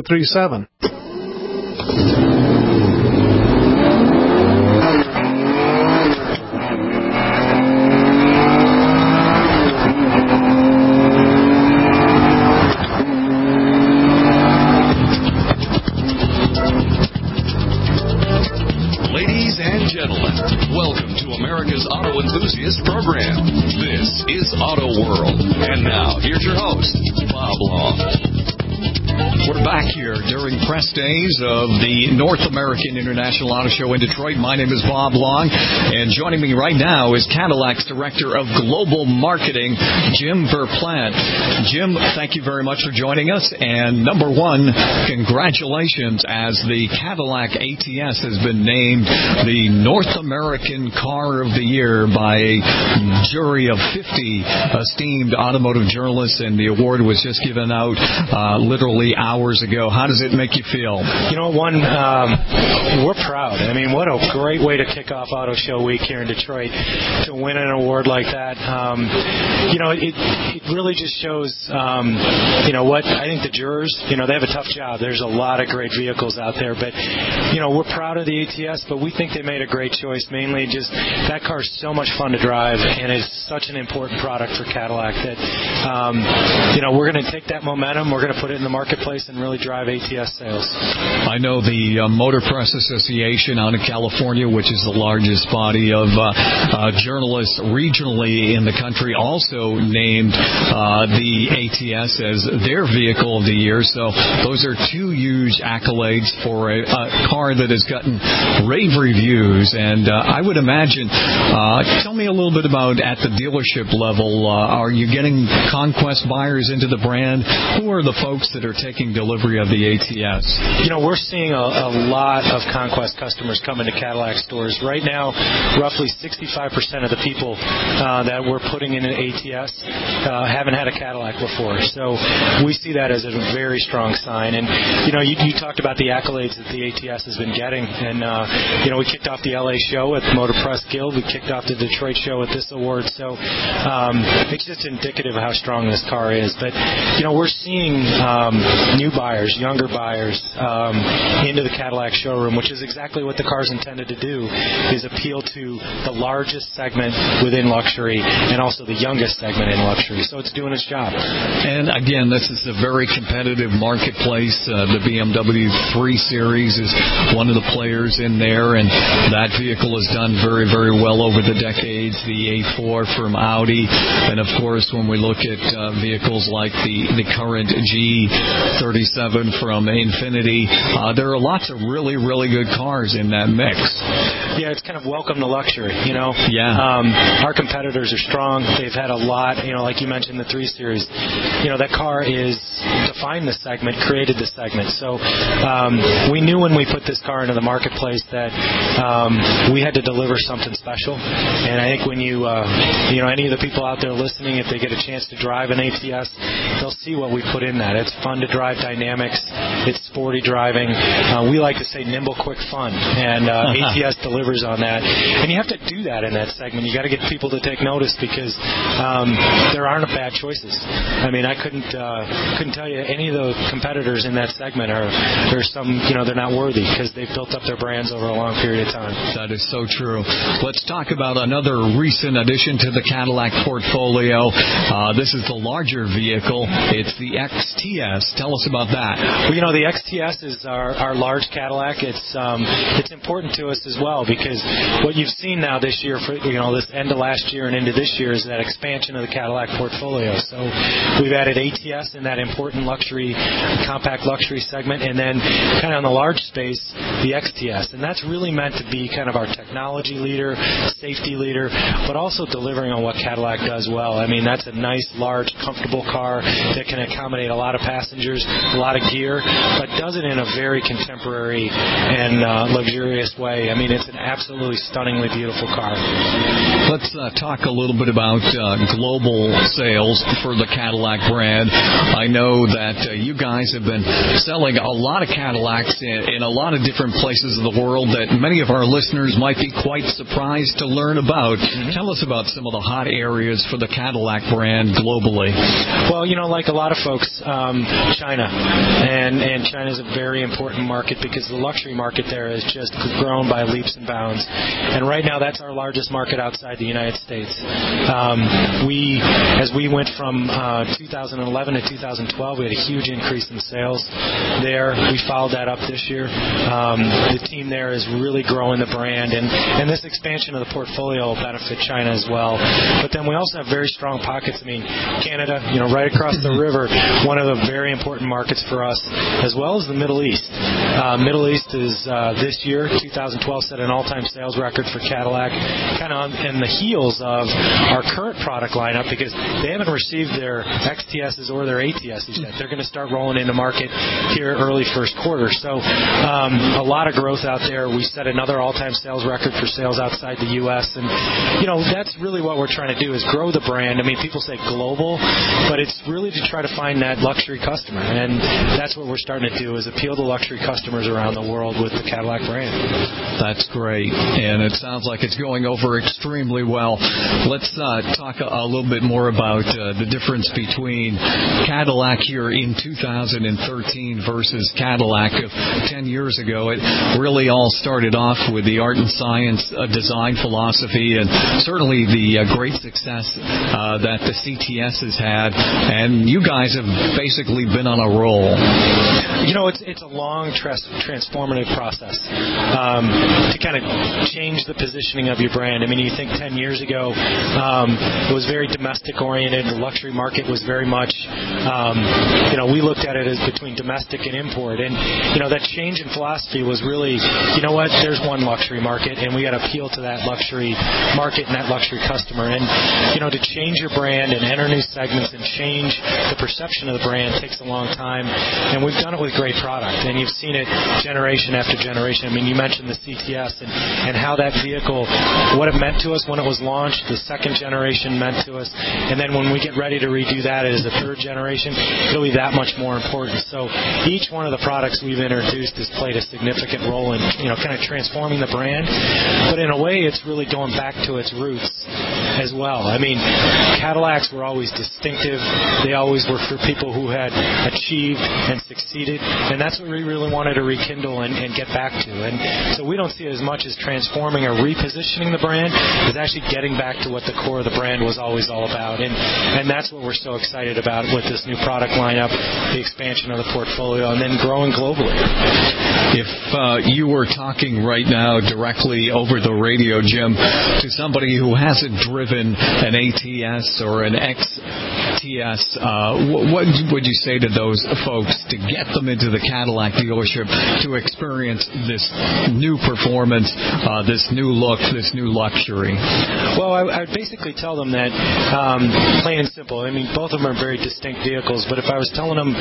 37. Ladies and gentlemen, welcome to America's Auto Enthusiast Program. This is Auto World. And now, here's your host, Bob Long. We're back here during press days of the North American International Auto Show in Detroit. My name is Bob Long, and joining me right now is Cadillac's Director of Global Marketing, Jim Verplandt. Jim, thank you very much for joining us. And number one, congratulations, as the Cadillac ATS has been named the North American Car of the Year by a jury of 50 esteemed automotive journalists, and the award was just given out literally hours ago. How does it make you feel? You know, we're proud. I mean, what a great way to kick off Auto Show Week here in Detroit, to win an award like that. It really just shows, what I think the jurors, they have a tough job. There's a lot of great vehicles out there, but, we're proud of the ATS, but we think they made a great choice. Mainly just that car's so much fun to drive, and it's such an important product for Cadillac that, we're going to take that momentum, we're going to put it in the marketplace and really drive ATS sales. I know the Motor Press Association out in California, which is the largest body of journalists regionally in the country, also named the ATS as their vehicle of the year. So those are two huge accolades for a car that has gotten rave reviews. And I would imagine, tell me a little bit about at the dealership level, are you getting conquest buyers into the brand? Who are the folks that are taking delivery of the ATS? We're seeing a lot of conquest customers come into Cadillac stores. Right now, roughly 65% of the people that we're putting in an ATS haven't had a Cadillac before. So we see that as a very strong sign. And, you talked about the accolades that the ATS has been getting. And, we kicked off the LA show at the Motor Press Guild. We kicked off the Detroit show with this award. So it's just indicative of how strong this car is. But, we're seeing new buyers, younger buyers, into the Cadillac showroom, which is exactly what the car's intended to do, is appeal to the largest segment within luxury and also the youngest segment in luxury. So it's doing its job. And again, this is a very competitive marketplace. The BMW 3 Series is one of the players in there, and that vehicle has done very, very well over the decades. The A4 from Audi, and of course, when we look at vehicles like the current G37 from Infiniti, there are lots of really, really good cars in that mix. Yeah, it's kind of welcome to luxury, Yeah. Our competitors are strong. They've had a lot, like you mentioned, the 3 Series. That car is defined the segment, created the segment. So we knew when we put this car into the marketplace that we had to deliver something special. And I think when any of the people out there listening, if they get a chance to drive an ATS, they'll see what we put in that. It's fun to drive dynamics. It's sporty driving. We like to say nimble, quick, fun. And ATS delivers on that. And you have to do that in that segment. You got to get people to take notice, because there aren't bad choices. I mean, I couldn't tell you any of the competitors in that segment there's some, they're not worthy, because they've built up their brands over a long period of time. That is so true. Let's talk about another recent addition to the Cadillac portfolio. This is the larger vehicle. It's the XTS. Tell us about that. Well, the XTS is our large Cadillac. It's important to us as well, because what you've seen now this year, for this end of last year and into this year, is that expansion of the Cadillac portfolio. So we've added ATS in that important luxury, compact luxury segment, and then kind of on the large space, the XTS. And that's really meant to be kind of our technology leader, safety leader, but also delivering on what Cadillac does well. I mean, that's a nice, large, comfortable car that can accommodate a lot of passengers, a lot of gear, but does it in a very contemporary and luxurious way. I mean, it's an absolutely stunningly beautiful car. Let's talk a little bit about global sales for the Cadillac brand. I know that you guys have been selling a lot of Cadillacs in a lot of different places of the world that many of our listeners might be quite surprised to learn about. Tell us about some of the hot areas for the Cadillac brand globally. Well, like a lot of folks, China. And understand China is a very important market because the luxury market there has just grown by leaps and bounds. And right now, that's our largest market outside the United States. As we went from 2011 to 2012, we had a huge increase in sales there. We followed that up this year. The team there is really growing the brand, and this expansion of the portfolio will benefit China as well. But then we also have very strong pockets. I mean, Canada, right across the river, one of the very important markets for us, as well as the Middle East. Middle East is this year, 2012, set an all-time sales record for Cadillac, kind of in the heels of our current product lineup because they haven't received their XTSs or their ATSs yet. They're going to start rolling into market here early first quarter. So a lot of growth out there. We set another all-time sales record for sales outside the U.S. And, that's really what we're trying to do is grow the brand. I mean, people say global, but it's really to try to find that luxury customer. And that's what we're starting to do is appeal to luxury customers around the world with the Cadillac brand. That's great. And it sounds like it's going over extremely well. Let's talk a little bit more about the difference between Cadillac here in 2013 versus Cadillac of 10 years ago. It really all started off with the art and science design philosophy and certainly the great success that the CTS has had. And you guys have basically been on a roll. It's a long transformative process to kind of change the positioning of your brand. I mean, you think 10 years ago it was very domestic-oriented. The luxury market was very much, we looked at it as between domestic and import. And, that change in philosophy was really, there's one luxury market, and we got to appeal to that luxury market and that luxury customer. And, to change your brand and enter new segments and change the perception of the brand takes a long time. And we've done it with great product. And you've seen it generation after generation. I mean, you mentioned the CTS and how that vehicle, what it meant to us when it was launched, the second generation meant to us. And then when we get ready to redo that as the third generation, it'll be that much more important. So each one of the products we've introduced has played a significant role in, kind of transforming the brand. But in a way, it's really going back to its roots as well. I mean, Cadillacs were always distinctive. They always were for people who had achieved and succeeded. And that's what we really wanted to rekindle and get back to. And so we don't see it as much as transforming or repositioning the brand as actually getting back to what the core of the brand was always all about. And that's what we're so excited about with this new product lineup, the expansion of the portfolio, and then growing globally. If you were talking right now directly over the radio, Jim, to somebody who hasn't driven an ATS or an XTS, what would you say to those folks to get them into the Cadillac dealership to experience this new performance, this new look, this new luxury? Well, I would basically tell them that, plain and simple, I mean, both of them are very distinct vehicles, but if I was telling them,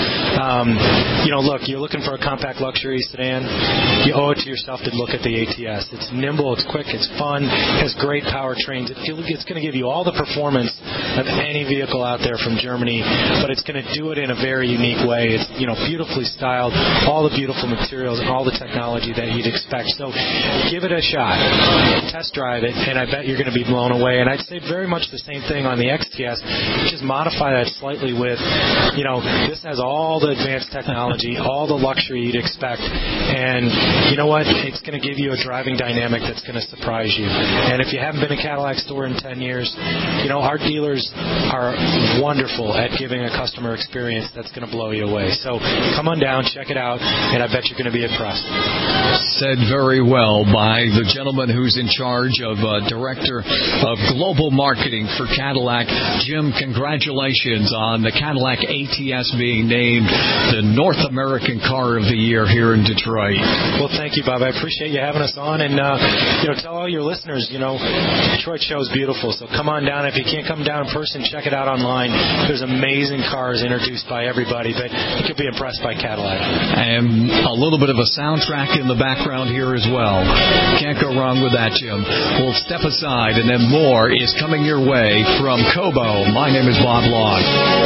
look, you're looking for a compact luxury sedan, you owe it to yourself to look at the ATS. It's nimble, it's quick, it's fun, it has great powertrains. It's going to give you all the performance of any vehicle out there from Germany, but it's going to do it in a very unique way. It's, beautifully styled, all the beautiful materials, all the technology that you'd expect. So give it a shot. Test drive it, and I bet you're going to be blown away. And I'd say very much the same thing on the XTS. Just modify that slightly with, this has all the advanced technology, all the luxury you'd expect. And you know what? It's going to give you a driving dynamic that's going to surprise you. And if you haven't been to a Cadillac store in 10 years, our dealers are wonderful at giving a customer experience that's going to blow you away. So come on down, check it out, and I bet you're going to be impressed. Said very well by the gentleman who's in charge of Director of Global Marketing for Cadillac. Jim, congratulations on the Cadillac ATS being named the North American Car of the Year here in Detroit. Well, thank you, Bob. I appreciate you having us on. And, tell all your listeners, Detroit show is beautiful. So come on down. If you can't come down in person, check it out online. There's amazing cars introduced by everybody, but you could be impressed by Cadillac. And a little bit of a soundtrack in the background here as well. Can't go wrong with that, Jim. We'll step aside, and then more is coming your way from Kobo. My name is Bob Long.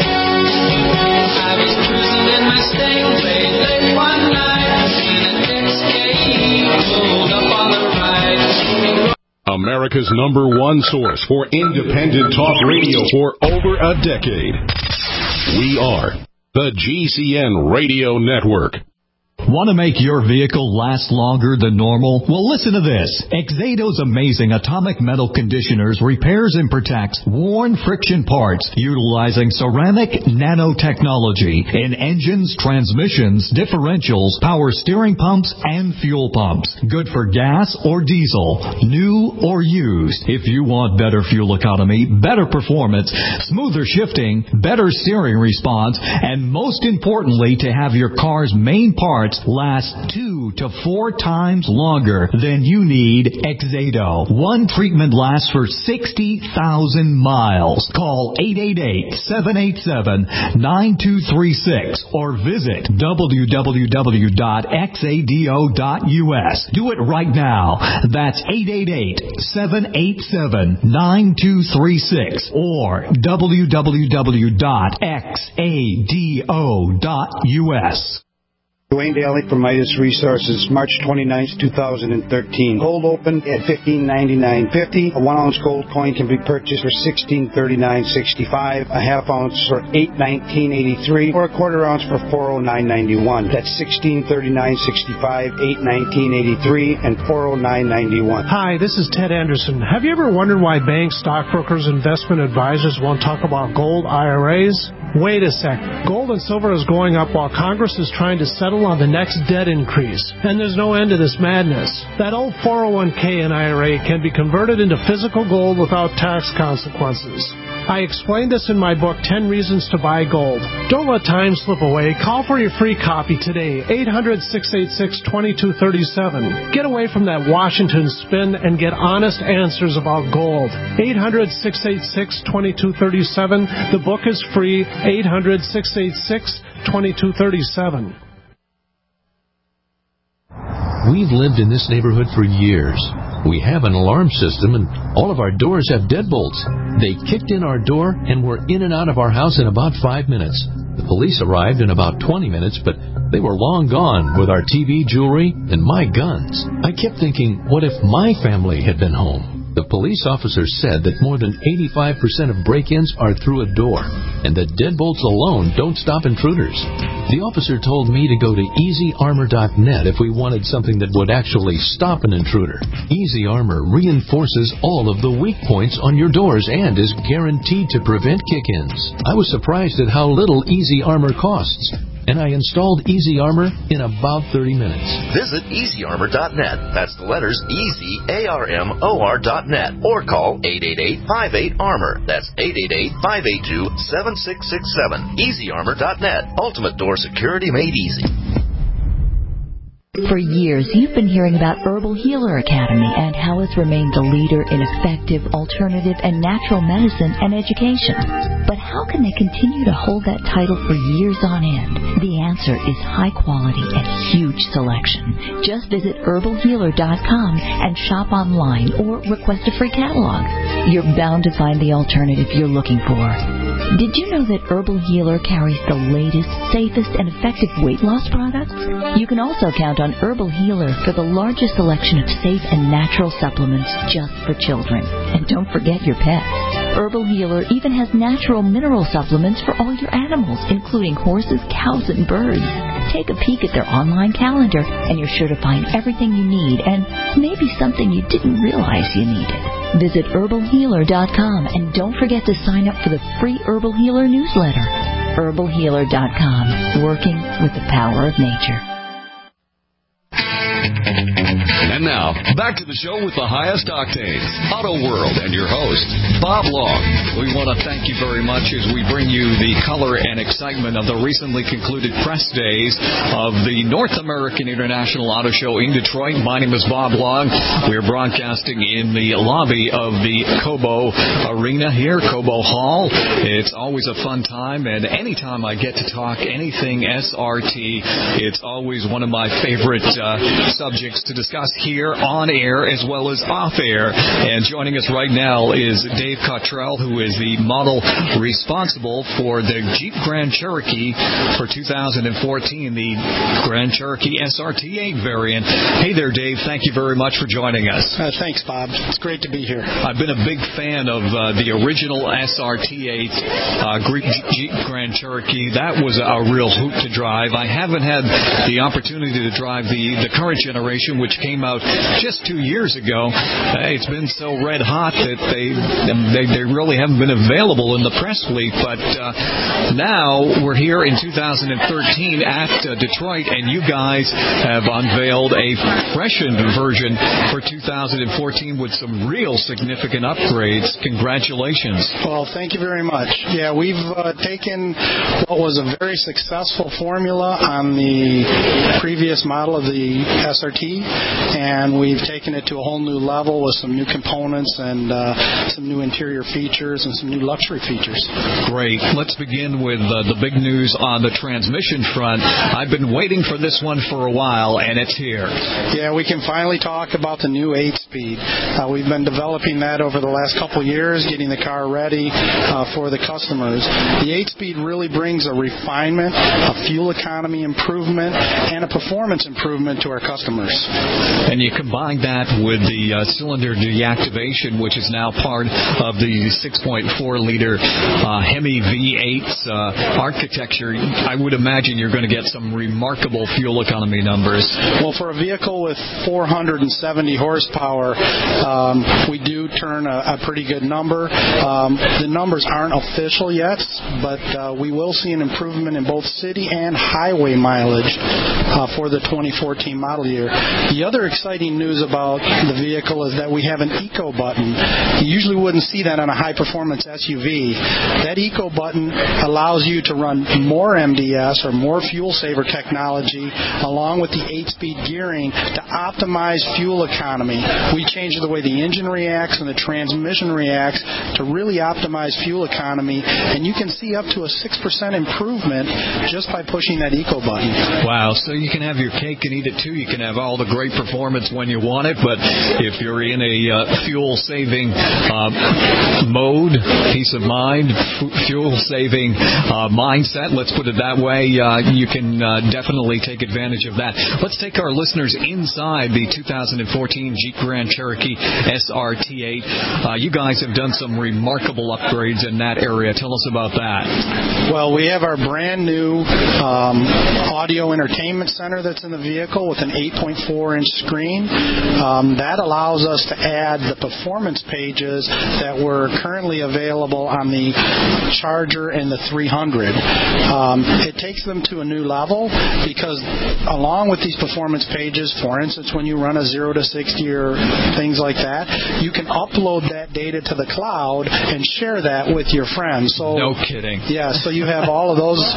I was cruising in my state late one night, seen an Escape pulled up on the right. America's #1 source for independent talk radio for over a decade. We are the GCN Radio Network. Want to make your vehicle last longer than normal? Well, listen to this. Exado's amazing atomic metal conditioners repairs and protects worn friction parts utilizing ceramic nanotechnology in engines, transmissions, differentials, power steering pumps, and fuel pumps. Good for gas or diesel, new or used. If you want better fuel economy, better performance, smoother shifting, better steering response, and most importantly, to have your car's main parts last 2 to 4 times longer, then you need Exado. One treatment lasts for 60,000 miles. Call 888-787-9236 or visit www.exado.us. Do it right now. That's 888-787-9236 or www.exado.us. Dwayne Daly from Midas Resources, March 29th, 2013. Gold opened at $15.99.50. A 1-ounce gold coin can be purchased for $16.39.65. A half ounce for $8.19.83, or a quarter ounce for $409.91. That's $16.39.65, $8.19.83, and $409.91. Hi, this is Ted Anderson. Have you ever wondered why banks, stockbrokers, investment advisors won't talk about gold IRAs? Wait a sec. Gold and silver is going up while Congress is trying to settle on the next debt increase. And there's no end to this madness. That old 401k and IRA can be converted into physical gold without tax consequences. I explained this in my book, 10 Reasons to Buy Gold. Don't let time slip away. Call for your free copy today, 800-686-2237. Get away from that Washington spin and get honest answers about gold. 800-686-2237. The book is free, 800-686-2237. We've lived in this neighborhood for years. We have an alarm system, and all of our doors have deadbolts. They kicked in our door, and were in and out of our house in about 5 minutes. The police arrived in about 20 minutes, but they were long gone with our TV, jewelry, and my guns. I kept thinking, what if my family had been home? The police officer said that more than 85% of break-ins are through a door, and that deadbolts alone don't stop intruders. The officer told me to go to EasyArmor.net if we wanted something that would actually stop an intruder. Easy Armor reinforces all of the weak points on your doors and is guaranteed to prevent kick-ins. I was surprised at how little Easy Armor costs, and I installed Easy Armor in about 30 minutes. Visit EasyArmor.net. That's the letters EasyArmor.net. Or call 888-58-ARMOR. That's 888-582-7667. EasyArmor.net. Ultimate door security made easy. For years, you've been hearing about Herbal Healer Academy and how it's remained the leader in effective, alternative, and natural medicine and education. But how can they continue to hold that title for years on end? The answer is high quality and huge selection. Just visit herbalhealer.com and shop online or request a free catalog. You're bound to find the alternative you're looking for. Did you know that Herbal Healer carries the latest, safest, and effective weight loss products? You can also count on Herbal Healer for the largest selection of safe and natural supplements just for children. And don't forget your pets. Herbal Healer even has natural mineral supplements for all your animals, including horses, cows, and birds. Take a peek at their online calendar, and you're sure to find everything you need and maybe something you didn't realize you needed. Visit herbalhealer.com and don't forget to sign up for the free Herbal Healer newsletter. herbalhealer.com, working with the power of nature. And now, back to the show with the highest octanes, Auto World, and your host, Bob Long. We want to thank you very much as we bring you the color and excitement of the recently concluded press days of the North American International Auto Show in Detroit. My name is Bob Long. We are broadcasting in the lobby of the Cobo Arena here, Cobo Hall. It's always a fun time, and anytime I get to talk anything SRT, it's always one of my favorite subjects to discuss here on air as well as off air. And joining us right now is Dave Cottrell, who is the model responsible for the Jeep Grand Cherokee for 2014, the Grand Cherokee SRT8 variant. Hey there, Dave. Thank you very much for joining us. Thanks, Bob. It's great to be here. I've been a big fan of the original SRT8 Jeep Grand Cherokee. That was a real hoot to drive. I haven't had the opportunity to drive the current generation, which came out just 2 years ago. It's been so red hot that they really haven't been available in the press fleet. But now we're here in 2013 at Detroit, and you guys have unveiled a freshened version for 2014 with some real significant upgrades. Congratulations. Well, thank you very much. Yeah, we've taken what was a very successful formula on the previous model of the SRT, and we've taken it to a whole new level with some new components and some new interior features and some new luxury features. Great. Let's begin with the big news on the transmission front. I've been waiting for this one for a while, and it's here. Yeah, we can finally talk about the new 8-speed. We've been developing that over the last couple of years, getting the car ready for the customers. The 8-speed really brings a refinement, a fuel economy improvement, and a performance improvement to our customers. And you combine that with the cylinder deactivation, which is now part of the 6.4-liter Hemi V8's architecture. I would imagine you're going to get some remarkable fuel economy numbers. Well, for a vehicle with 470 horsepower, we do turn a pretty good number. The numbers aren't official yet, but we will see an improvement in both city and highway mileage for the 2014 model year. The other exciting news about the vehicle is that we have an eco button. You usually wouldn't see that on a high-performance SUV. That eco button allows you to run more MDS or more fuel saver technology along with the 8-speed gearing to optimize fuel economy. We change the way the engine reacts and the transmission reacts to really optimize fuel economy, and you can see up to a 6% improvement just by pushing that eco button. Wow, so you can have your cake and eat it too. You can have all the great performance when you want it, but if you're in a fuel-saving mode, peace of mind, fuel-saving mindset, let's put it that way, you can definitely take advantage of that. Let's take our listeners inside the 2014 Jeep Grand Cherokee SRT8. You guys have done some remarkable upgrades in that area. Tell us about that. Well, we have our brand new audio entertainment center that's in the vehicle with an 8.4-inch screen. That allows us to add the performance pages that were currently available on the Charger and the 300. It takes them to a new level because along with these performance pages, for instance, when you run a 0 to 60 or things like that, you can upload that data to the cloud and share that with your friends. So, no kidding. Yeah, so you have all of those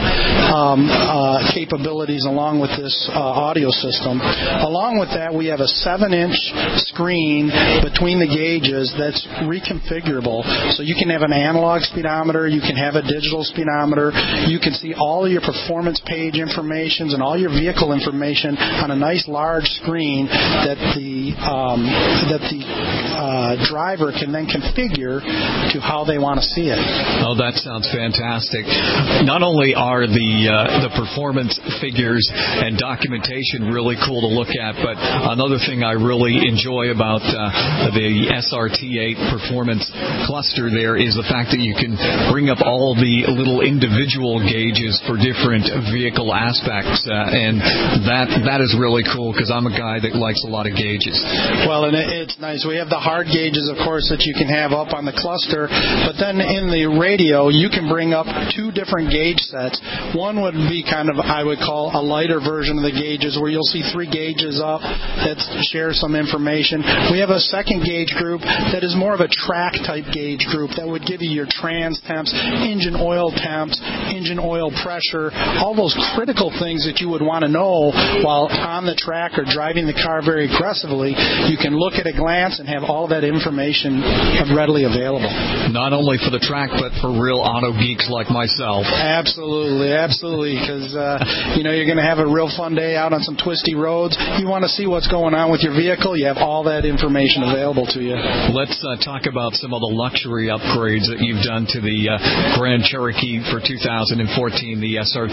capabilities along with this audio system. Along with that, we have a 7-inch screen between the gauges that's reconfigurable. So you can have an analog speedometer, you can have a digital speedometer, you can see all of your performance page information and all your vehicle information on a nice large screen that the driver can then configure to how they want to see it. Oh, that sounds fantastic. Not only are the performance figures and documentation really cool to look at, but another thing I really enjoy about the SRT8 performance cluster there is the fact that you can bring up all the little individual gauges for different vehicle aspects, and that is really cool because I'm a guy that likes a lot of gauges. Well, and it's nice. We have the hard gauges, of course, that you can have up on the cluster, but then in the radio, you can bring up two different gauge sets. One would be kind of, I would call, a lighter version of the gauges where you'll see 3 gauges up that share some information. We have a second gauge group that is more of a track-type gauge group that would give you your trans temps, engine oil temps, engine oil pressure, all those critical things that you would want to know while on the track or driving the car very aggressively. You can look at a glance and have all that information readily available. Not only for the track, but for real auto geeks like myself. Absolutely, because you're going to have a real fun day out on some twisty roads. You want to see what's going on with your vehicle, you have all that information available to you. Let's talk about some of the luxury upgrades that you've done to the Grand Cherokee for 2014, the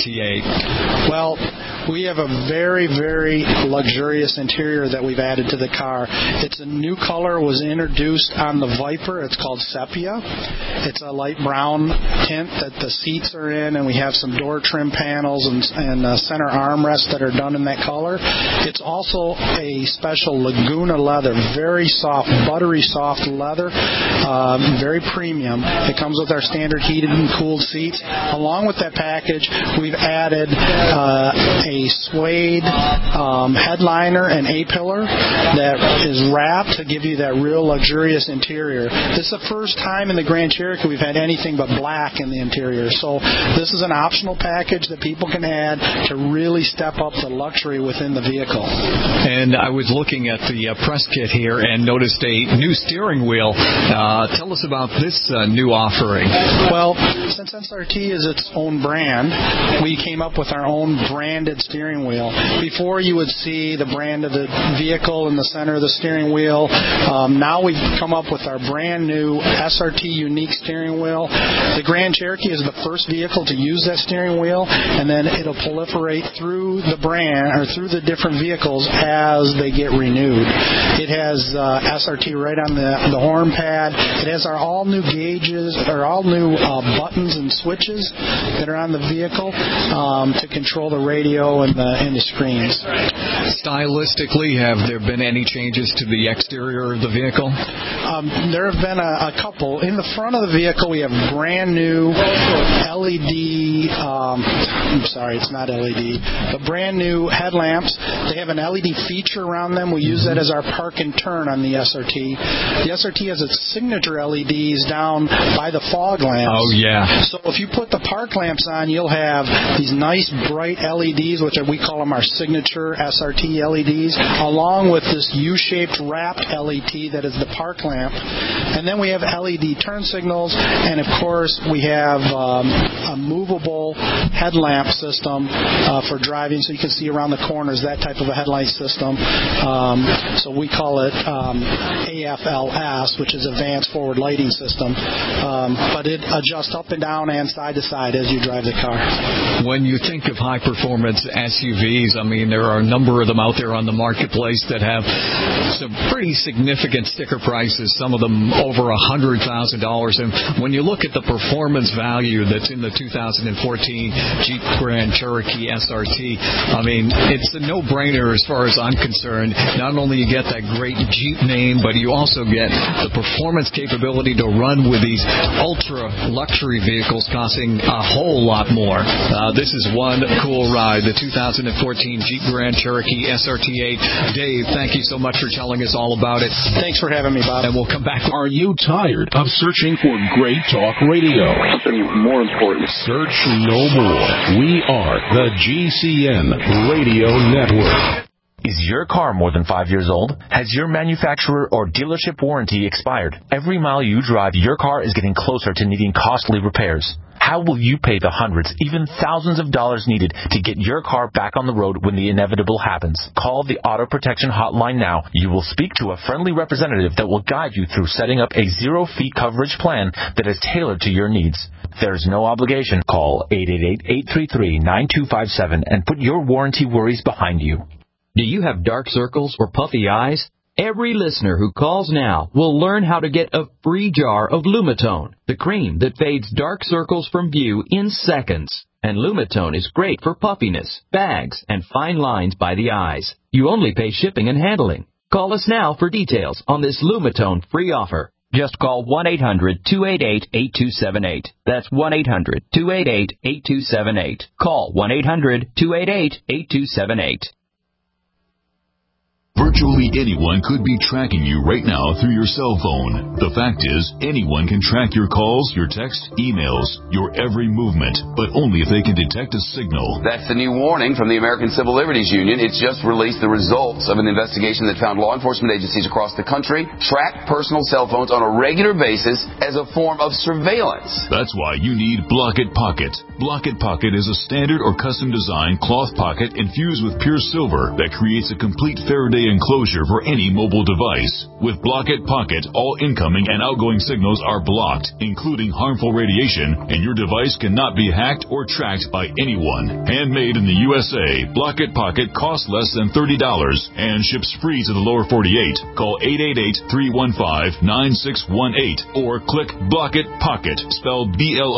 SRT8. Well, we have a very, very luxurious interior that we've added to the car. It's a new color, was introduced on the Viper. It's called Sepia. It's a light brown tint that the seats are in, and we have some door trim panels and center armrests that are done in that color. It's also a special Laguna leather, very soft, buttery soft leather, very premium. It comes with our standard heated and cooled seats. Along with that package, we've added a suede headliner and A-pillar that is wrapped to give you that real luxurious interior. This is the first time in the Grand Cherokee we've had anything but black in the interior. So this is an optional package that people can add to really step up the luxury within the vehicle. And I was looking at the press kit here and noticed a new steering wheel. Tell us about this new offering. Well, since SRT is its own brand, we came up with our own branded steering wheel. Before, you would see the brand of the vehicle in the center of the steering wheel. Now we've come up with our brand new SRT unique steering wheel. The Grand Cherokee is the first vehicle to use that steering wheel, and then it'll proliferate through the brand or through the different vehicles as they get renewed. It has SRT right on the horn pad. It has our all new gauges or all new buttons and switches that are on the vehicle to control the radio and the screens. Stylistically, have there been any changes to the exterior of the vehicle? There have been a couple. In the front of the vehicle, we have brand new LED, it's not LED, but brand new headlamps. They have an LED feature around them. We use that as our park and turn on the SRT. The SRT has its signature LEDs down by the fog lamps. Oh, yeah. So if you put the park lamps on, you'll have these nice bright LEDs, which we call them our signature SRT LEDs, along with this U-shaped wrapped LED that is the park lamp. And then we have LED turn signals, and of course we have a movable headlamp system for driving, so you can see around the corners, that type of a headlight system. So we call it AFLS, which is Advanced Forward Lighting System. But it adjusts up and down and side to side as you drive the car. When you think of high-performance SUVs, I mean, there are a number of them out there on the marketplace that have some pretty significant sticker prices, some of them over $100,000. And when you look at the performance value that's in the 2014 Jeep Grand Cherokee SRT, I mean, it's a no-brainer as far as I'm concerned. Not only you get that great Jeep name, but you also get the performance capability to run with these ultra-luxury vehicles costing a whole lot more. This is one cool ride, the 2014 Jeep Grand Cherokee SRT8. Dave, thank you so much for telling us all about it. Thanks for having me, Bob. And we'll come back. Are you tired of searching for great talk radio? Something more important. Search no more. We are the GCN Radio Network. Is your car more than 5 years old? Has your manufacturer or dealership warranty expired? Every mile you drive, your car is getting closer to needing costly repairs. How will you pay the hundreds, even thousands of dollars needed to get your car back on the road when the inevitable happens? Call the Auto Protection Hotline now. You will speak to a friendly representative that will guide you through setting up a zero-fee coverage plan that is tailored to your needs. There is no obligation. Call 888-833-9257 and put your warranty worries behind you. Do you have dark circles or puffy eyes? Every listener who calls now will learn how to get a free jar of Lumitone, the cream that fades dark circles from view in seconds. And Lumitone is great for puffiness, bags, and fine lines by the eyes. You only pay shipping and handling. Call us now for details on this Lumitone free offer. Just call 1-800-288-8278. That's 1-800-288-8278. Call 1-800-288-8278. Virtually anyone could be tracking you right now through your cell phone. The fact is, anyone can track your calls, your texts, emails, your every movement, but only if they can detect a signal. That's the new warning from the American Civil Liberties Union. It's just released the results of an investigation that found law enforcement agencies across the country track personal cell phones on a regular basis as a form of surveillance. That's why you need Block-It Pocket. Block-It Pocket is a standard or custom designed cloth pocket infused with pure silver that creates a complete Faraday enclosure for any mobile device. With Block-It Pocket, all incoming and outgoing signals are blocked, including harmful radiation, and your device cannot be hacked or tracked by anyone. Handmade in the USA, Block-It Pocket costs less than $30 and ships free to the lower 48. Call 888-315-9618 or click Block-It Pocket, spelled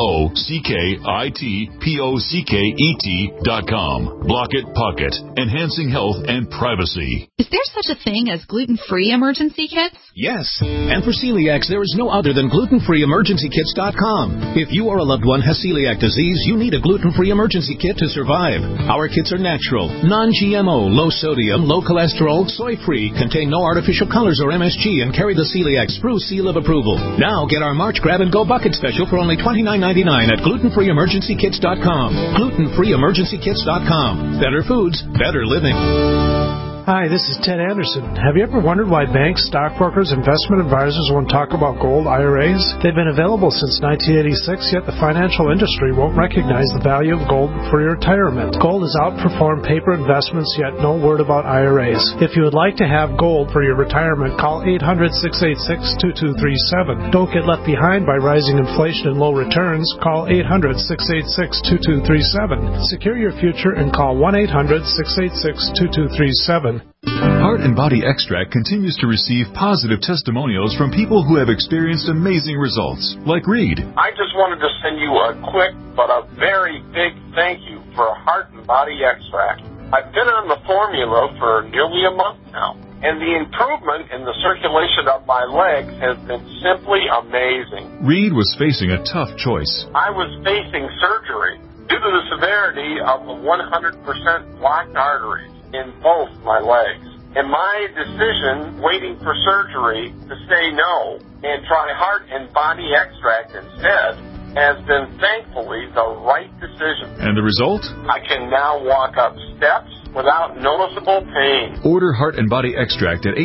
BLOCKITPOCKET.com. Block-It Pocket, enhancing health and privacy. Is there such a thing as gluten-free emergency kits? Yes. And for celiacs, there is no other than glutenfreeemergencykits.com. If you or a loved one has celiac disease, you need a gluten-free emergency kit to survive. Our kits are natural, non-GMO, low sodium, low cholesterol, soy-free, contain no artificial colors or MSG, and carry the celiac Spruce seal of approval. Now get our March Grab and Go Bucket Special for only $29.99 at glutenfreeemergencykits.com. Glutenfreeemergencykits.com. Better foods, better living. Hi, this is Ted Anderson. Have you ever wondered why banks, stockbrokers, investment advisors won't talk about gold IRAs? They've been available since 1986, yet the financial industry won't recognize the value of gold for your retirement. Gold has outperformed paper investments, yet no word about IRAs. If you would like to have gold for your retirement, call 800-686-2237. Don't get left behind by rising inflation and low returns. Call 800-686-2237. Secure your future and call 1-800-686-2237. Heart and Body Extract continues to receive positive testimonials from people who have experienced amazing results, like Reed. I just wanted to send you a quick but a very big thank you for Heart and Body Extract. I've been on the formula for nearly a month now, and the improvement in the circulation of my legs has been simply amazing. Reed was facing a tough choice. I was facing surgery due to the severity of the 100% blocked arteries in both my legs. And my decision, waiting for surgery, to say no and try Heart and Body Extract instead, has been thankfully the right decision. And the result? I can now walk up steps without noticeable pain. Order Heart and Body Extract at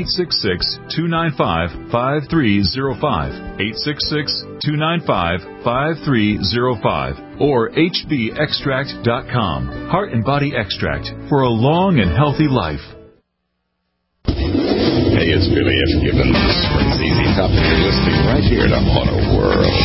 866-295-5305, 866-295-5305, or hbextract.com. Heart and Body Extract for a long and healthy life. Hey, it's Billy F. Gibbons from ZZ Top, and you're listening right here to Auto World.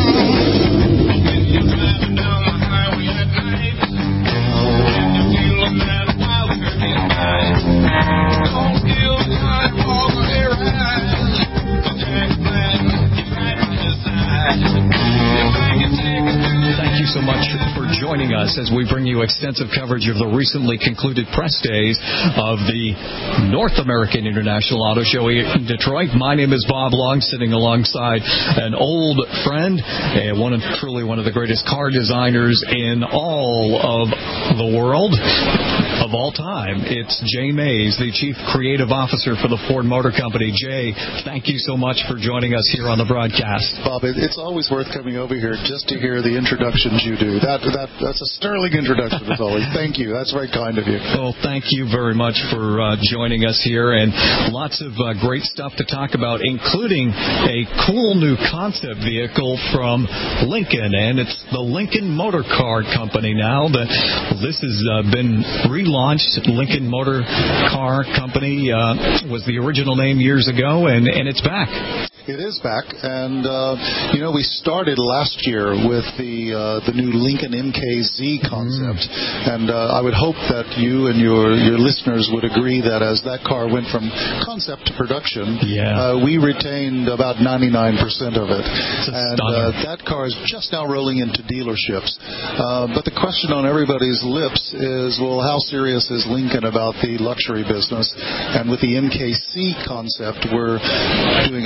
Thank you so much for joining us as we bring you extensive coverage of the recently concluded press days of the North American International Auto Show in Detroit. My name is Bob Long, sitting alongside an old friend, truly one of the greatest car designers in all of the world, of all time. It's Jay Mays, the Chief Creative Officer for the Ford Motor Company. Jay, thank you so much for joining us here on the broadcast. Bob, it's always worth coming over here just to hear the introductions you do. That's a sterling introduction, as always. Thank you. That's very kind of you. Well, thank you very much for joining us here, and lots of great stuff to talk about, including a cool new concept vehicle from Lincoln, and it's the Lincoln Motor Car Company now. This has been relaunched. Lincoln Motor Car Company was the original name years ago, and it's back. It is back, and we started last year with the new Lincoln MKZ concept, and I would hope that you and your listeners would agree that as that car went from concept to production, we retained about 99% of it, and that car is just now rolling into dealerships. But the question on everybody's lips is, well, how serious is Lincoln about the luxury business? And with the MKC concept, we're doing a strong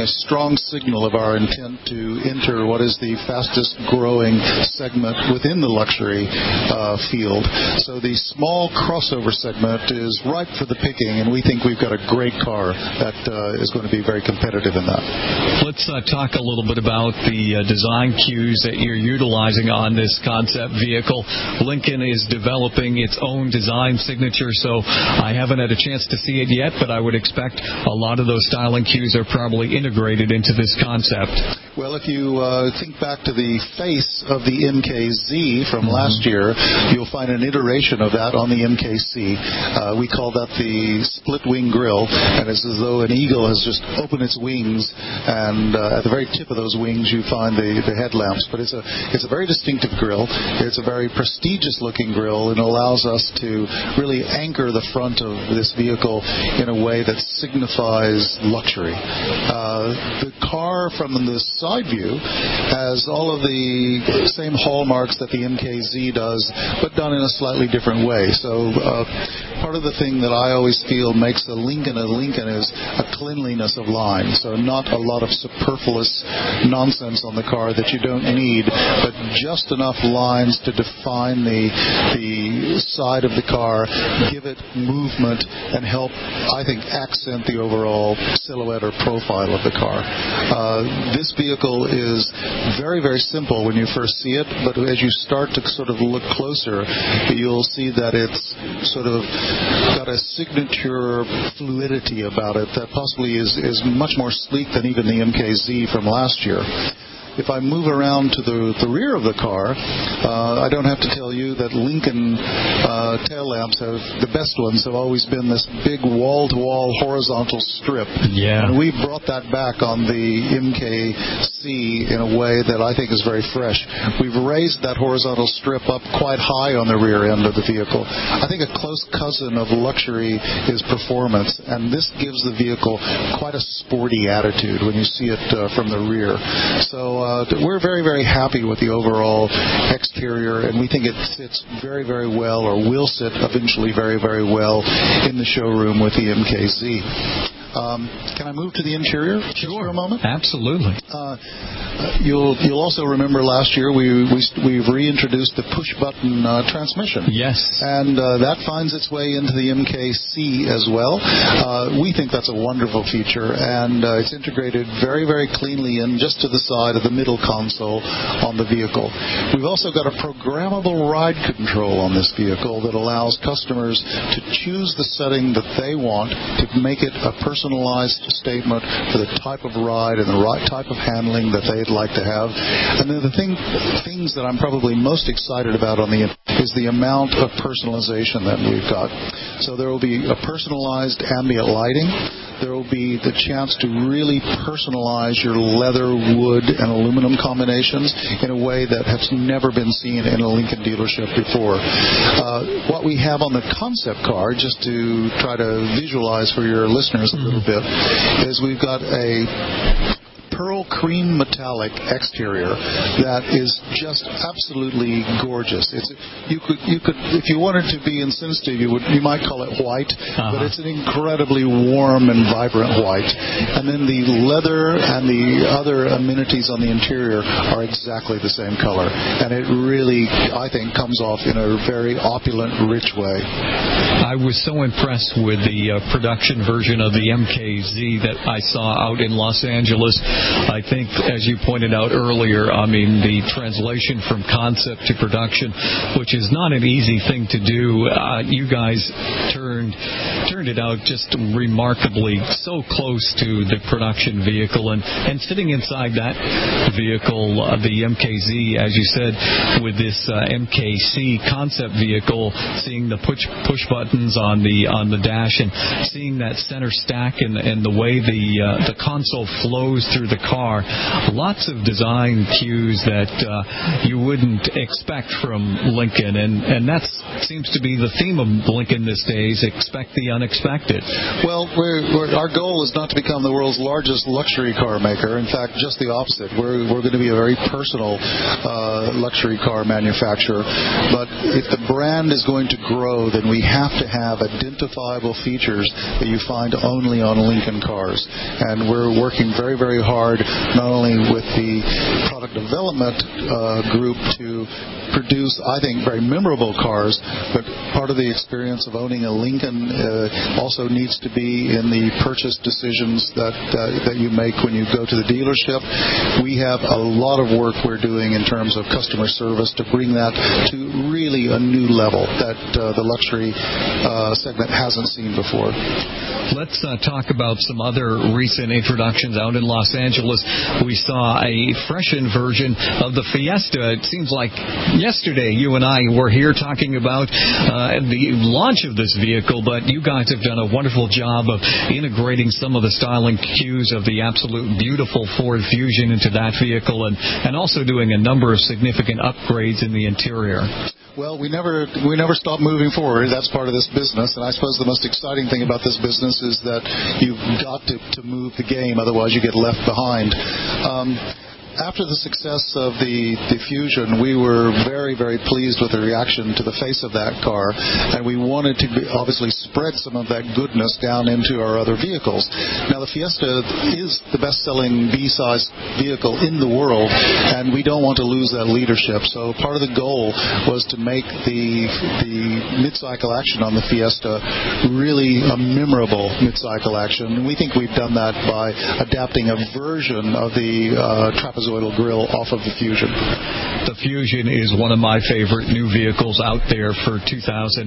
strong signal of our intent to enter what is the fastest growing segment within the luxury field. So the small crossover segment is ripe for the picking, and we think we've got a great car that is going to be very competitive in that. Let's talk a little bit about the design cues that you're utilizing on this concept vehicle. Lincoln is developing its own design signature, so I haven't had a chance to see it yet, but I would expect a lot of those styling cues are probably integrated into this concept. Well, if you think back to the face of the MKZ from last year, you'll find an iteration of that on the MKC. We call that the split-wing grille, and it's as though an eagle has just opened its wings, and at the very tip of those wings you find the headlamps. But it's a very distinctive grille. It's a very prestigious-looking grille, and allows us to really anchor the front of this vehicle in a way that signifies luxury. The car from the side view has all of the same hallmarks that the MKZ does, but done in a slightly different way. So part of the thing that I always feel makes a Lincoln is a cleanliness of line. So not a lot of superfluous nonsense on the car that you don't need, but just enough lines to define the side of the car, give it movement, and help, I think, accent the overall silhouette or profile of the car. This vehicle is very, very simple when you first see it, but as you start to sort of look closer, you'll see that it's sort of got a signature fluidity about it that possibly is much more sleek than even the MKZ from last year. If I move around to the rear of the car, I don't have to tell you that Lincoln tail lamps the best ones have always been this big wall-to-wall horizontal strip. Yeah. And we brought that back on the MKC in a way that I think is very fresh. We've raised that horizontal strip up quite high on the rear end of the vehicle. I think a close cousin of luxury is performance, and this gives the vehicle quite a sporty attitude when you see it from the rear. So we're very, very happy with the overall exterior, and we think it sits very, very well, or will sit eventually very, very well in the showroom with the MKZ. Can I move to the interior for a moment? Absolutely. You'll also remember last year we've reintroduced the push-button transmission. Yes. And that finds its way into the MKC as well. We think that's a wonderful feature, and it's integrated very, very cleanly in just to the side of the middle console on the vehicle. We've also got a programmable ride control on this vehicle that allows customers to choose the setting that they want to make it a personalized statement for the type of ride and the right type of handling that they'd like to have. And then the things that I'm probably most excited about is the amount of personalization that we've got. So there will be a personalized ambient lighting. There will be the chance to really personalize your leather, wood, and aluminum combinations in a way that has never been seen in a Lincoln dealership before. What we have on the concept car, just to try to visualize for your listeners a little bit, is we've got a pearl cream metallic exterior that is just absolutely gorgeous. You could if you wanted to be insensitive, you might call it white, but it's an incredibly warm and vibrant white. And then the leather and the other amenities on the interior are exactly the same color, and it really, I think, comes off in a very opulent, rich way. I was so impressed with the production version of the MKZ that I saw out in Los Angeles. I think, as you pointed out earlier, the translation from concept to production, which is not an easy thing to do, you guys turned it out just remarkably, so close to the production vehicle. And sitting inside that vehicle, the MKZ, as you said, with this MKC concept vehicle, seeing the push buttons on the dash and seeing that center stack and the way the console flows through the car, lots of design cues that you wouldn't expect from Lincoln, and that seems to be the theme of Lincoln these days, expect the unexpected. Well, our goal is not to become the world's largest luxury car maker. In fact, just the opposite. We're going to be a very personal luxury car manufacturer, but if the brand is going to grow, then we have to have identifiable features that you find only on Lincoln cars, and we're working very, very hard hard, not only with the product development group to produce, I think, very memorable cars, but part of the experience of owning a Lincoln also needs to be in the purchase decisions that you make when you go to the dealership. We have a lot of work we're doing in terms of customer service to bring that to really a new level that the luxury segment hasn't seen before. Let's talk about some other recent introductions out in Los Angeles. We saw a freshened version of the Fiesta. It seems like yesterday you and I were here talking about the launch of this vehicle, but you guys have done a wonderful job of integrating some of the styling cues of the absolute beautiful Ford Fusion into that vehicle, and also doing a number of significant upgrades in the interior. Well, we never stop moving forward. That's part of this business, and I suppose the most exciting thing about this business is that you've got to move the game, otherwise you get left behind. After the success of the Fusion, we were very, very pleased with the reaction to the face of that car, and we wanted to obviously spread some of that goodness down into our other vehicles. Now, the Fiesta is the best-selling B-size vehicle in the world, and we don't want to lose that leadership. So part of the goal was to make the mid-cycle action on the Fiesta really a memorable mid-cycle action. And we think we've done that by adapting a version of the trapezoidal grille off of the Fusion. The Fusion is one of my favorite new vehicles out there for 2013,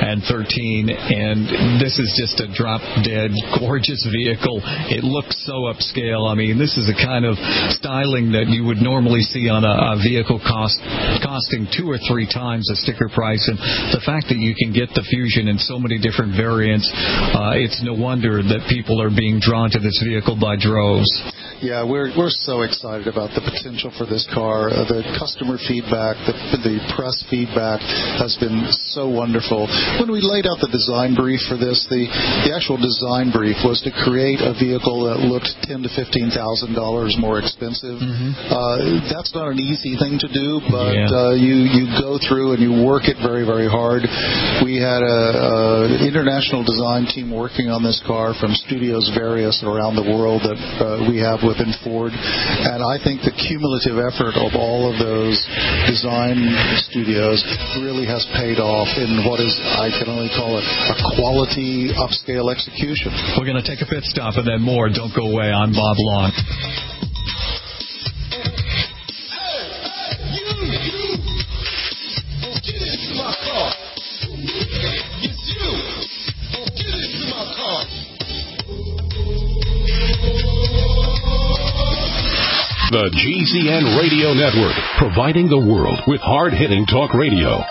and this is just a drop-dead gorgeous vehicle. It looks so upscale. I mean, this is the kind of styling that you would normally see on a vehicle costing 2 or 3 times the sticker price, and the fact that you can get the Fusion in so many different variants, it's no wonder that people are being drawn to this vehicle by droves. Yeah, we're so excited about the potential for this car. The customer feedback, the press feedback has been so wonderful. When we laid out the design brief for this, the actual design brief was to create a vehicle that looked $10,000 to $15,000 more expensive. Mm-hmm. That's not an easy thing to do, but you go through and you work it very, very hard. We had an international design team working on this car from studios various around the world that we have within Ford, and I think the cumulative effort of all of those design studios really has paid off in what is, I can only call it, a quality upscale execution. We're going to take a pit stop and then more. Don't go away. I'm Bob Long. The GCN Radio Network, providing the world with hard-hitting talk radio.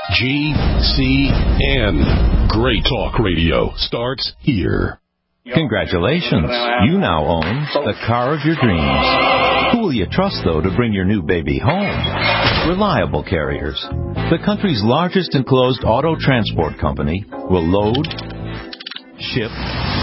GCN. Great talk radio starts here. Congratulations. You now own the car of your dreams. Who will you trust, though, to bring your new baby home? Reliable Carriers, the country's largest enclosed auto transport company, will load, ship,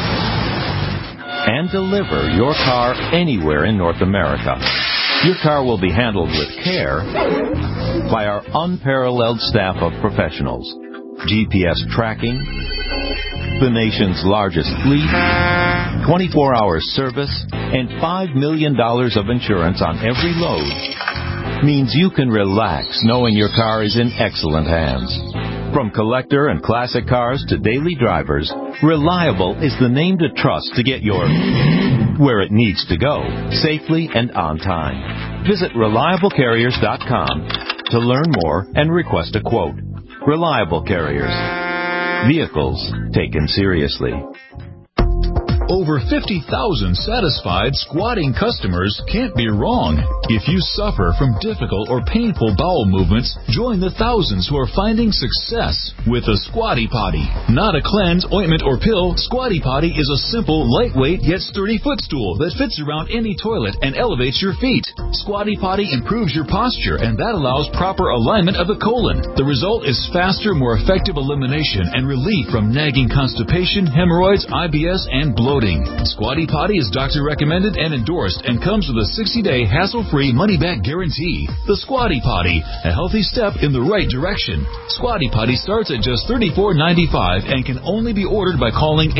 and deliver your car anywhere in North America. Your car will be handled with care by our unparalleled staff of professionals. GPS tracking, the nation's largest fleet, 24-hour service, and $5 million of insurance on every load means you can relax knowing your car is in excellent hands. From collector and classic cars to daily drivers, Reliable is the name to trust to get your where it needs to go, safely and on time. Visit ReliableCarriers.com to learn more and request a quote. Reliable Carriers. Vehicles taken seriously. Over 50,000 satisfied squatting customers can't be wrong. If you suffer from difficult or painful bowel movements, join the thousands who are finding success with a Squatty Potty. Not a cleanse, ointment, or pill, Squatty Potty is a simple, lightweight, yet sturdy footstool that fits around any toilet and elevates your feet. Squatty Potty improves your posture, and that allows proper alignment of the colon. The result is faster, more effective elimination and relief from nagging constipation, hemorrhoids, IBS, and bloating. loading. Squatty Potty is doctor recommended and endorsed and comes with a 60-day hassle-free money-back guarantee. The Squatty Potty, a healthy step in the right direction. Squatty Potty starts at just $34.95 and can only be ordered by calling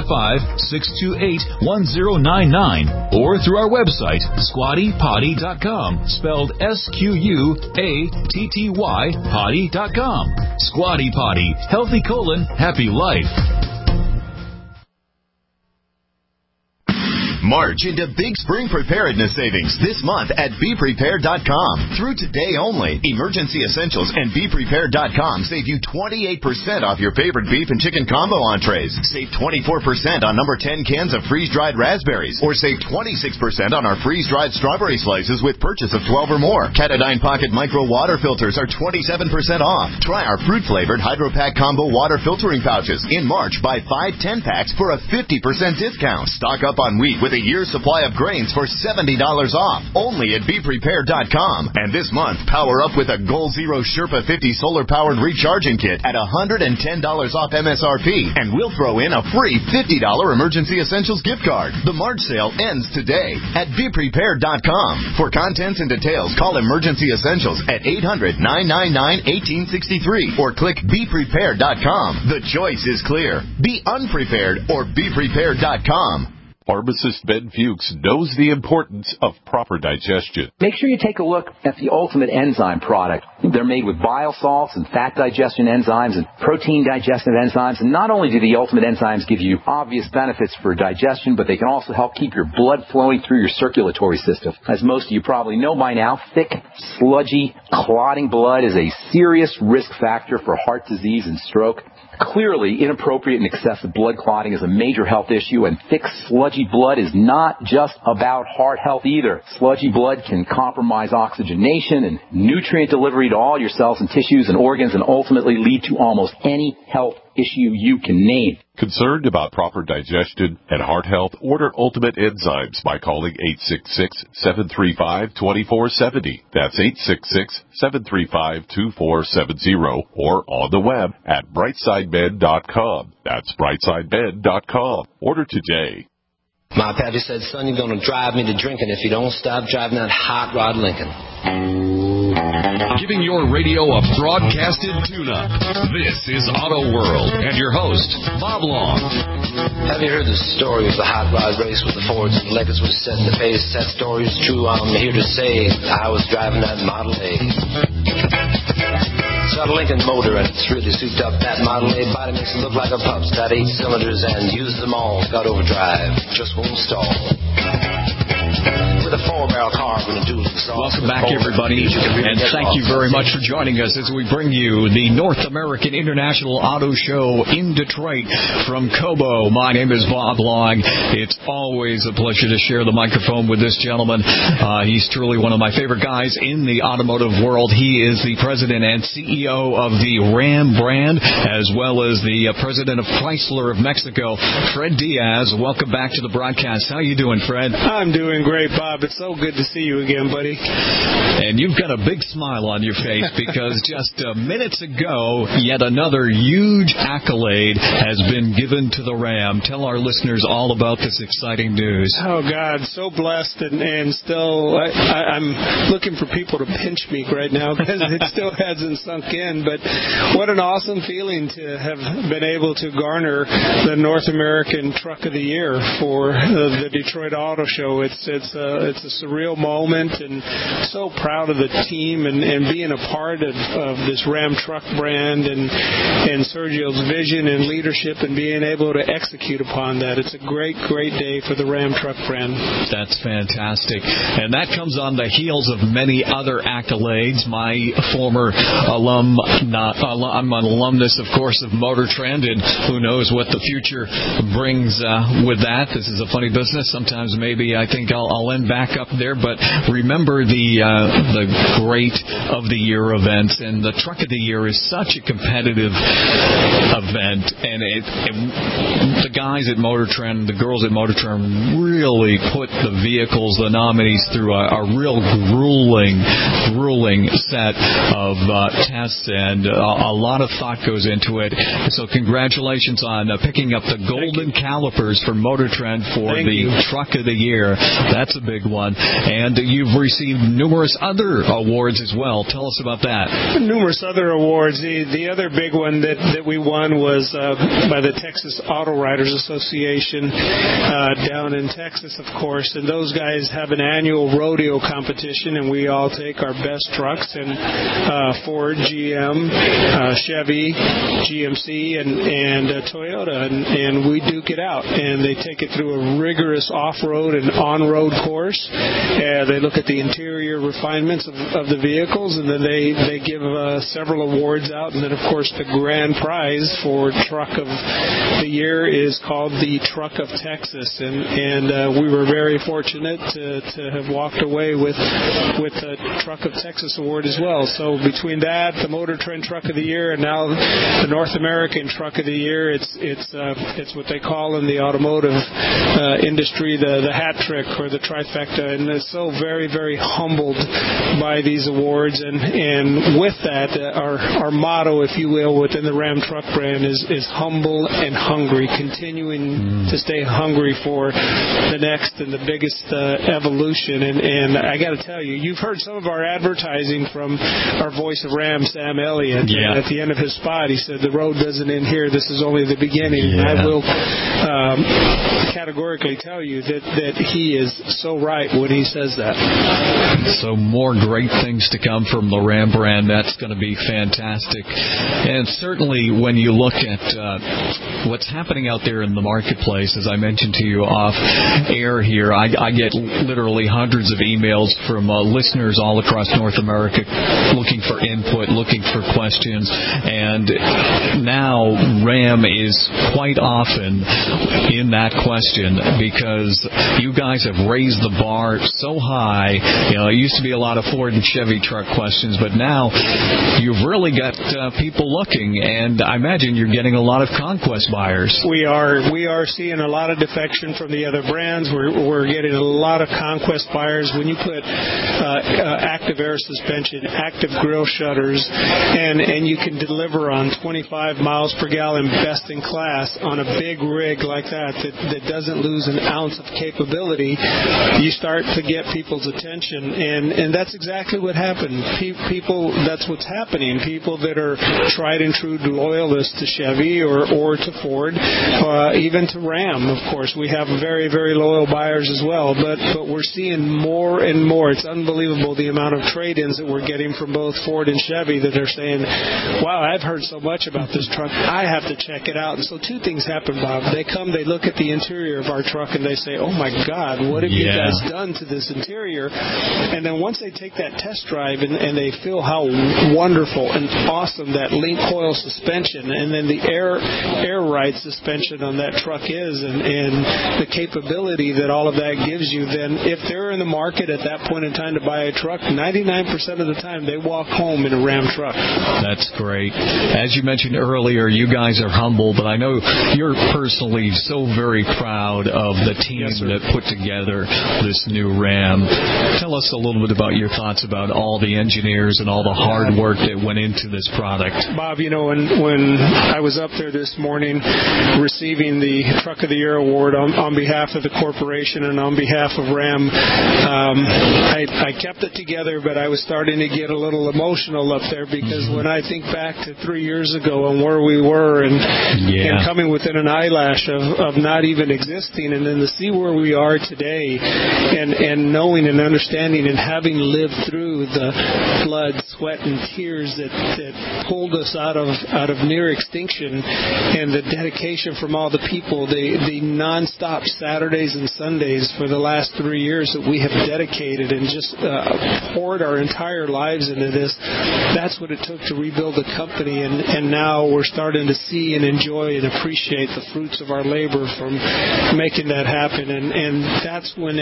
855-628-1099 or through our website, squattypotty.com, spelled SQUATTY potty.com. Squatty Potty, healthy colon, happy life. March into big spring preparedness savings this month at BePrepared.com. Through today only, Emergency Essentials and BePrepared.com save you 28% off your favorite beef and chicken combo entrees. Save 24% on number 10 cans of freeze-dried raspberries, or save 26% on our freeze-dried strawberry slices with purchase of 12 or more. Katadyn Pocket Micro Water Filters are 27% off. Try our fruit-flavored Hydro Pack Combo Water Filtering Pouches. In March, buy 5 10-packs for a 50% discount. Stock up on wheat with a year's supply of grains for $70 off, only at BePrepared.com. And this month, power up with a Goal Zero Sherpa 50 solar-powered recharging kit at $110 off MSRP, and we'll throw in a free $50 Emergency Essentials gift card. The March sale ends today at BePrepared.com. For contents and details, call Emergency Essentials at 800-999-1863 or click BePrepared.com. The choice is clear. Be unprepared or BePrepared.com. Pharmacist Ben Fuchs knows the importance of proper digestion. Make sure you take a look at the Ultimate Enzyme product. They're made with bile salts and fat digestion enzymes and protein digestive enzymes. And not only do the Ultimate Enzymes give you obvious benefits for digestion, but they can also help keep your blood flowing through your circulatory system. As most of you probably know by now, thick, sludgy, clotting blood is a serious risk factor for heart disease and stroke. Clearly, inappropriate and excessive blood clotting is a major health issue, and thick, sludgy blood is not just about heart health either. Sludgy blood can compromise oxygenation and nutrient delivery to all your cells and tissues and organs, and ultimately lead to almost any health issue you can name. Concerned about proper digestion and heart health? Order Ultimate Enzymes by calling 866-735-2470. That's 866-735-2470, or on the web at brightsidebed.com. That's brightsidebed.com. Order today. My pappy said, son, you're going to drive me to drinking if you don't stop driving that hot rod Lincoln. Giving your radio a broadcasted tune-up. This is Auto World and your host, Bob Long. Have you heard the story of the hot rod race with the Fords and Lincolns was setting the pace? That story is true. I'm here to say I was driving that Model A. It's got a Lincoln motor and it's really souped up. That Model A body makes it look like a pup's. Got 8 cylinders and used them all. Got overdrive, just won't stall. With a 4-barrel carb and a dual exhaust. Welcome back, everybody, and thank you very much for joining us as we bring you the North American International Auto Show in Detroit from Cobo. My name is Bob Long. It's always a pleasure to share the microphone with this gentleman. He's truly one of my favorite guys in the automotive world. He is the president and CEO of the Ram brand, as well as the president of Chrysler of Mexico, Fred Diaz. Welcome back to the broadcast. How you doing, Fred? I'm doing great, Bob. It's so good to see you again, buddy. And you've got a big smile on your face because just minutes ago, yet another huge accolade has been given to the Ram. Tell our listeners all about this exciting news. Oh, God, so blessed, and still, I'm looking for people to pinch me right now because it still hasn't sunk in. But what an awesome feeling to have been able to garner the North American Truck of the Year for the Detroit Auto Show. It's a surreal moment, and so proud of the team and being a part of this Ram truck brand and Sergio's vision and leadership and being able to execute upon that. It's a great, great day for the Ram truck brand. That's fantastic. And that comes on the heels of many other accolades. My former I'm an alumnus, of course, of Motor Trend, and who knows what the future brings with that. This is a funny business. Sometimes maybe I think I'll end back up there. But remember the Great of the Year events, and the Truck of the Year is such a competitive event, and the guys at Motor Trend, the girls at Motor Trend really put the vehicles, the nominees, through a real grueling set of tests, and a lot of thought goes into it. So congratulations on picking up the golden calipers from Motor Trend for Truck of the Year. That's a big one. And you've received numerous other awards as well. Tell us about that. Numerous other awards. The other big one that we won was by the Texas Auto Writers Association down in Texas, of course. And those guys have an annual rodeo competition, and we all take our best trucks, and Ford, GM, Chevy, GMC, and Toyota, and we duke it out. And they take it through a rigorous off-road and on-road course. They look at the interior refinements of the vehicles, and then they give several awards out. And then, of course, the grand prize for Truck of the Year is called the Truck of Texas. And we were very fortunate to have walked away with the Truck of Texas award as well. So between that, the Motor Trend Truck of the Year, and now the North American Truck of the Year, it's what they call in the automotive industry the hat trick or the trifecta, and it's so very, very humbled by these awards. And with that, our motto, if you will, within the Ram Truck brand is humble and hungry, continuing to stay hungry for the next and the biggest evolution. And I got to tell you, you've heard some of our advertising from our voice of Ram, Sam Elliott. Yeah. At the end of his spot, he said, "The road doesn't end here. This is only the beginning." Yeah. I will categorically tell you that he is so right when he says that. So more great things to come from the Ram brand. That's going to be fantastic. And certainly when you look at what's happening out there in the marketplace, as I mentioned to you off air here, I get literally hundreds of emails from listeners all across North America looking for input, looking for questions. And now Ram is quite often in that question, because you guys have raised the bar so high. It used to be a lot of Ford and Chevy truck questions, but now you've really got people looking, and I imagine you're getting a lot of conquest buyers. We are seeing a lot of defection from the other brands. We're getting a lot of conquest buyers. When you put active air suspension, active grill shutters, and you can deliver on 25 miles per gallon best in class on a big rig like that doesn't lose an ounce of capability, you start to get people's attention, and that's exactly what happened. People, that's what's happening. People that are tried and true loyalists to Chevy or to Ford, even to Ram, of course. We have very, very loyal buyers as well, but we're seeing more and more. It's unbelievable the amount of trade-ins that we're getting from both Ford and Chevy that are saying, "Wow, I've heard so much about this truck, I have to check it out." And so two things happen, Bob. They come, they look at the interior of our truck, and they say, "Oh my God, what have you guys done to this interior?" And then once they take that test drive and they feel how wonderful and awesome that link coil suspension and then the air ride suspension on that truck is, and the capability that all of that gives you, then if they're in the market at that point in time to buy a truck, 99% of the time they walk home in a Ram truck. That's great. As you mentioned earlier, you guys are humble, but I know you're personally so very proud of the team that put together this new Ram. Tell us a little bit about your thoughts about all the engineers and all the hard work that went into this product. Bob, when I was up there this morning receiving the Truck of the Year award on behalf of the corporation and on behalf of Ram, I kept it together, but I was starting to get a little emotional up there, because when I think back to 3 years ago and where we were and coming within an eyelash of not even existing, and then to see where we are today and knowing and understanding and having lived through the blood, sweat, and tears that pulled us out of near extinction, and the dedication from all the people, the nonstop Saturdays and Sundays for the last 3 years that we have dedicated and just poured our entire lives into this. That's what it took to rebuild the company, and now we're starting to see and enjoy and appreciate the fruits of our labor from making that happen. And that's whenever I'm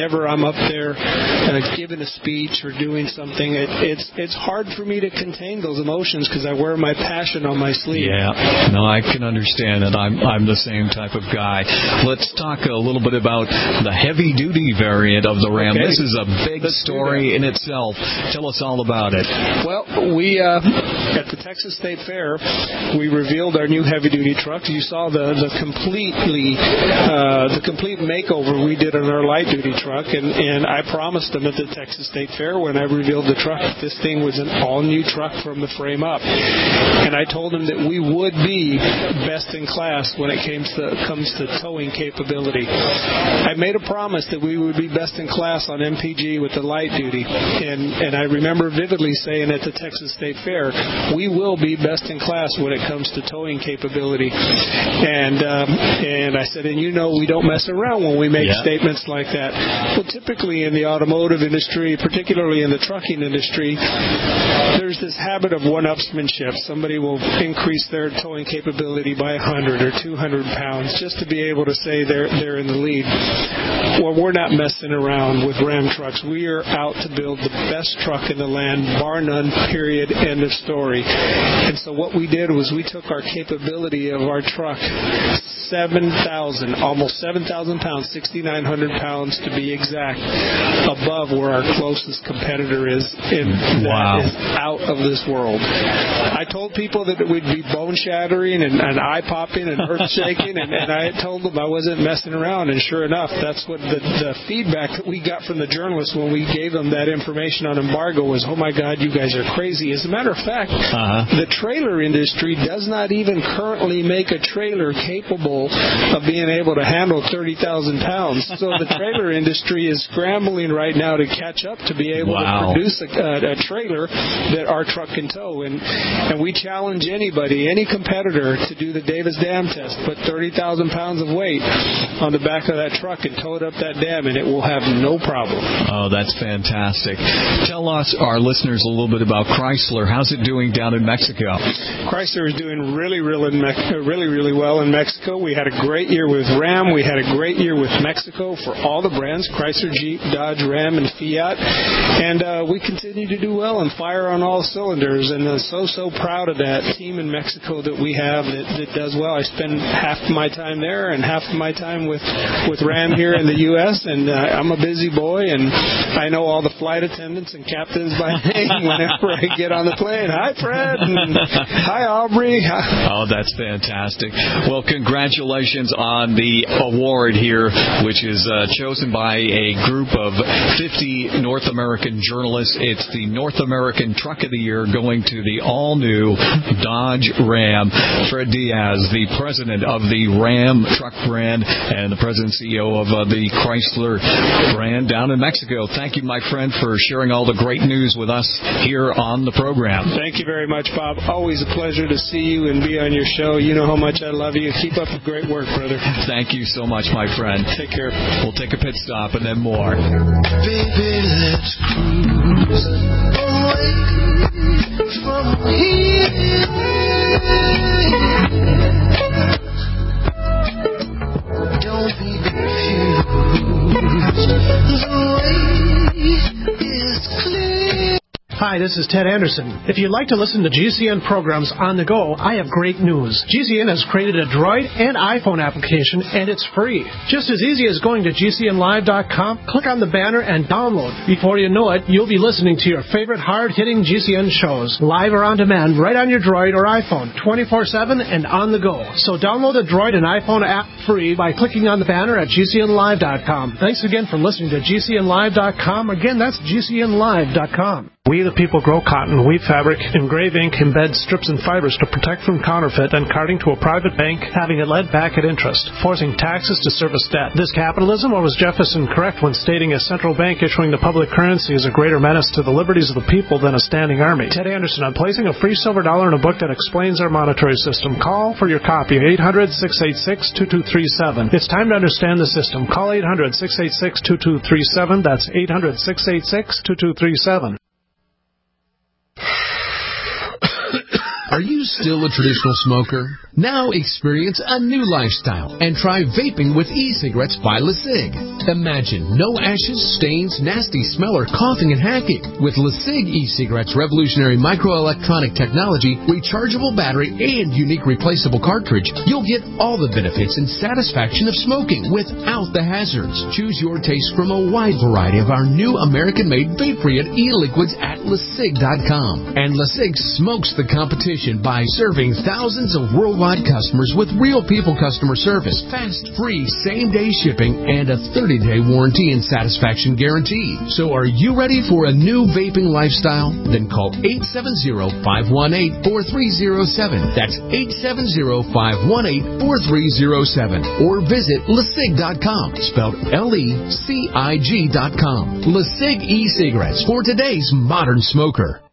up there giving a speech or doing something, it's hard for me to contain those emotions because I wear my passion on my sleeve. Yeah, no, I can understand it. I'm the same type of guy. Let's talk a little bit about the heavy-duty variant of the Ram. Okay. This is a big story in itself. Tell us all about it. Well, we at the Texas State Fair, we revealed our new heavy-duty truck. You saw the complete makeover we did on our light-duty truck, and I promised them at the Texas State Fair when I revealed the truck, this thing was an all-new truck from the frame up. And I told them that we would be best in class when it comes to towing capability. I made a promise that we would be best in class on MPG with the light duty, and I remember vividly saying at the Texas State Fair, we will be best in class when it comes to towing capability. And I said, and we don't mess around when we make statements like that. Well, typically in the automotive industry, particularly in the trucking industry, there's this habit of one-upsmanship. Somebody will increase their towing capability by 100 or 200 pounds just to be able to say they're in the lead. Well, we're not messing around with Ram trucks. We are out to build the best truck in the land, bar none, period, end of story. And so what we did was we took our capability of our truck, almost 7,000 pounds, 6,900 pounds to be exact, above where our closest competitor is. And that is out of this world. I told people that it would be bone-shattering and eye-popping and earth-shaking, and I told them I wasn't messing around, and sure enough, that's what the feedback that we got from the journalists when we gave them that information on embargo was, oh my God, you guys are crazy. As a matter of fact, the trailer industry does not even currently make a trailer capable of being able to handle 30,000 pounds. So the trailer industry is scrambling right now to catch up to be able to produce a trailer that our truck can tow. And we challenge anybody, any competitor, to do the Davis Dam test. Put 30,000 pounds of weight on the back of that truck and tow it up that dam, and it will have no problem. Oh, that's fantastic. Tell us, our listeners, a little bit about Chrysler. How's it doing down in Mexico? Chrysler is doing really well in Mexico. We had a great year with Ram. We had a great year with Mexico for all the brands, Chrysler, Jeep, Dodge, Ram, and Fiat. And we continue to do well and fire on all cylinders. And I'm so proud of that team in Mexico that we have that does well. I spend half of my time there and half of my time with Ram here in the U.S. And I'm a busy boy, and I know all the flight attendants and captains by name whenever I get on the plane. Hi, Fred. And hi, Aubrey. Oh, that's fantastic. Well, congratulations on the award here, which is chosen by a group of 50 North American journalists. It's the North American Truck of the Year, going to the all-new Dodge Ram. Fred Diaz, the president of the Ram truck brand and the president and CEO of the Chrysler brand down in Mexico. Thank you, my friend, for sharing all the great news with us here on the program. Thank you very much, Bob. Always a pleasure to see you and be on your show. You know how much I love you. Keep up the great work, brother. Thank you so much, my friend. Take care. We'll take a pit stop and then more. Baby, let's cruise away from here. Don't be confused. The way is clear. Hi, this is Ted Anderson. If you'd like to listen to GCN programs on the go, I have great news. GCN has created a Droid and iPhone application, and it's free. Just as easy as going to GCNlive.com, click on the banner, and download. Before you know it, you'll be listening to your favorite hard-hitting GCN shows, live or on demand, right on your Droid or iPhone, 24/7 and on the go. So download the Droid and iPhone app free by clicking on the banner at GCNlive.com. Thanks again for listening to GCNlive.com. Again, that's GCNlive.com. We the people grow cotton, weave fabric, engrave ink, embed strips and fibers to protect from counterfeit and carting to a private bank, having it led back at interest, forcing taxes to service debt. This capitalism, or was Jefferson correct when stating a central bank issuing the public currency is a greater menace to the liberties of the people than a standing army? Ted Anderson, I'm placing a free silver dollar in a book that explains our monetary system. Call for your copy, 800-686-2237. It's time to understand the system. Call 800-686-2237. That's 800-686-2237. Are you still a traditional smoker? Now experience a new lifestyle and try vaping with e-cigarettes by LeSig. Imagine no ashes, stains, nasty smell, or coughing and hacking. With LeSig e-cigarettes' revolutionary microelectronic technology, rechargeable battery, and unique replaceable cartridge, you'll get all the benefits and satisfaction of smoking without the hazards. Choose your taste from a wide variety of our new American-made vape-free e-liquids at LeSig.com. And LeSig smokes the competition by serving thousands of worldwide customers with real people customer service, fast, free, same-day shipping, and a 30-day warranty and satisfaction guarantee. So are you ready for a new vaping lifestyle? Then call 870-518-4307. That's 870-518-4307. Or visit LeSig.com, spelled LECIG.com. LeSig e-cigarettes for today's modern smoker.